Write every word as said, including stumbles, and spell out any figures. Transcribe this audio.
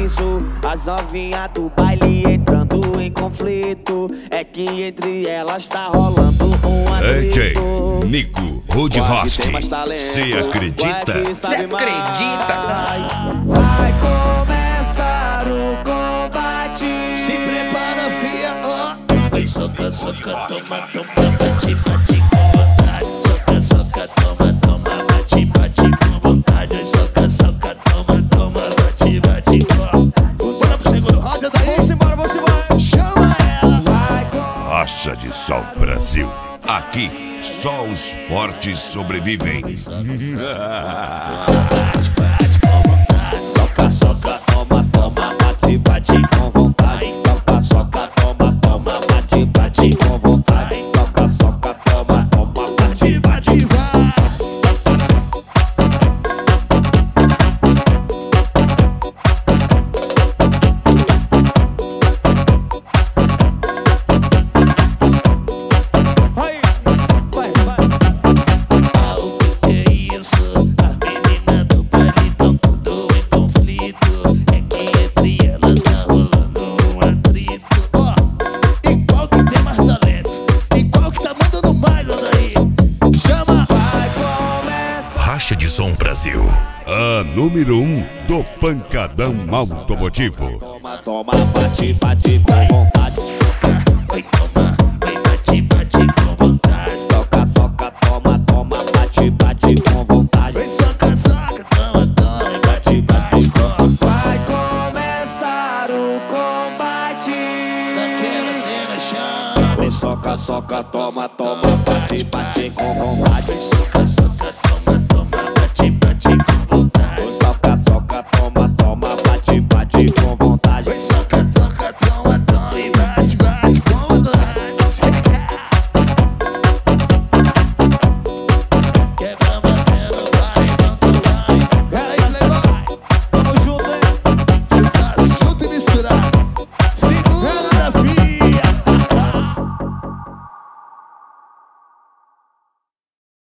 isso. As novinhas do baile entrando em conflito. É que entre elas tá rolando um D J atrito. Nico Rodrowski, cê acredita? Cê acredita? Vai começar o combate. Se prepara, fia, ó. Vai soca, soca, toma, toma, bate, bate com vontade. Soca, soca, toma, toma, bate, bate com vontade. Vai soca, soca, toma, toma, bate, bate com. Bora pro segundo roda daí. Vamos embora, vamos embora. Chama ela. Vai com... Racha de Sol Brasil. Aqui, só os fortes sobrevivem. Bate, bate com vontade. Soca, soca, toma, toma, bate, bate com vontade. Soca, soca, toma, toma, bate, bate com vontade. Soca, soca, toma, toma, bate, bate, vai. Vai, vai, vai. Ah, o que é isso? As meninas do baile tão tudo em conflito. É que entre elas tá rolando um atrito. Ó, e qual que tem mais talento? E qual que tá mandando mais, olha aí? Chama! Vai começar... Racha de Som Brasil. A número um do pancadão automotivo. Toma, toma, bate, bate com vontade. Vai tomar, vai bate, bate com vontade. Soca, soca, toma, toma, bate, bate com vontade. Vai soca, soca, toma, toma, bate, bate com. Vai começar o combate. Daquela nena chama. Soca, soca, toma, toma, bate, bate com vontade.